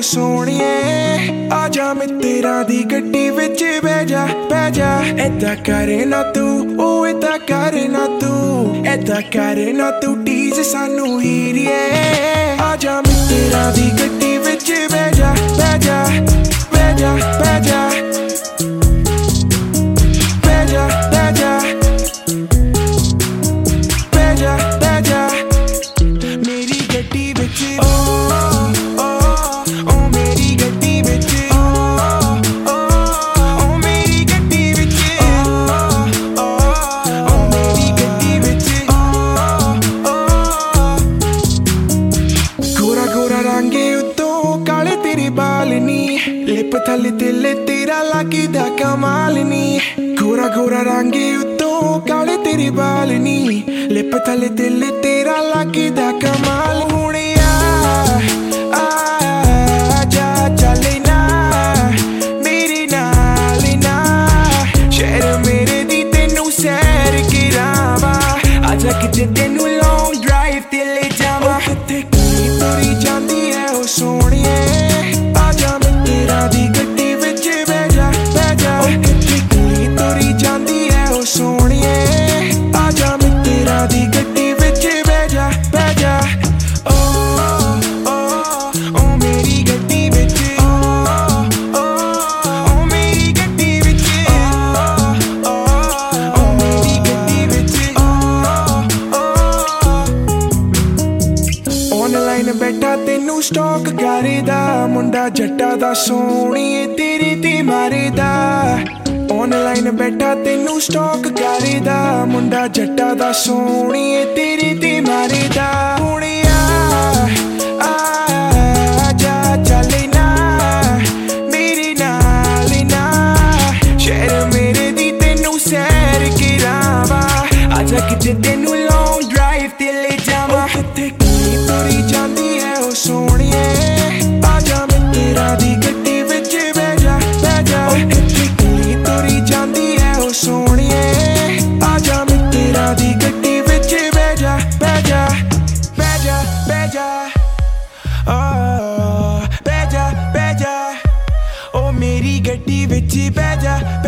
सोहणिए आजा मित्तरां दी गड्डी विच बह जा ऐदा करे ना तू ओ ऐदा करे ना तू ऐदा करे ना तू टीज सानू हीरिए आजा मित्तरां दी गड्डी विच बह जा बह जा बह जा बह जा बह जा बह जा बह जा बह जा मेरी गड्डी विच लिप थले दिल तेरा लगदा कमाल नी गोरा गोरा रंग उत्तों काले तेरी बाल नी लिप थले दिल तेरा लगदा कमाल हुण आजा चले ना मेरे नाल ना शहर मेरे दी तेनू सैर करावा आजा किते तेनू लॉन्ग ड्राइव ते ले जावा किते की तुरी जांदी है ओ सोहणिए दी गड्डी विच बह जा कित्थे कुड़ी तुरी जांदी है ओ सोहणिए आजा मित्तरां दी गड्डी विच बह जा ओ मेरी गड्डी विच ओ मेरी गड्डी विच ओ मेरी गड्डी विच ऑनलाइन बैठा तेनू स्टॉक करदा मुंडा जट्टा दा सोहणिए तेरी ते मारदा ऑनलाइन बैठा तेनू स्टॉक करदा मुंडा जट्टा दा सोहणिए तेरी ते मारदा हुण आजा चले ना मेरे नाल ना शहर मेरे दी तेनू सैर करावा आजा किते तेनू लॉन्ग ड्राइव ते ले जावा किते की तुरी जांदी है ओ सोहणिए आजा मित्तरां दी गड्डी विच बह जा कित्थे कुड़ी तुरी जांदी है ओ सोहणिए आजा मित्तरां दी गड्डी विच बह जा बह जा बह जा बह जा ओ बह जा ओ मेरी गड्डी विच बह जा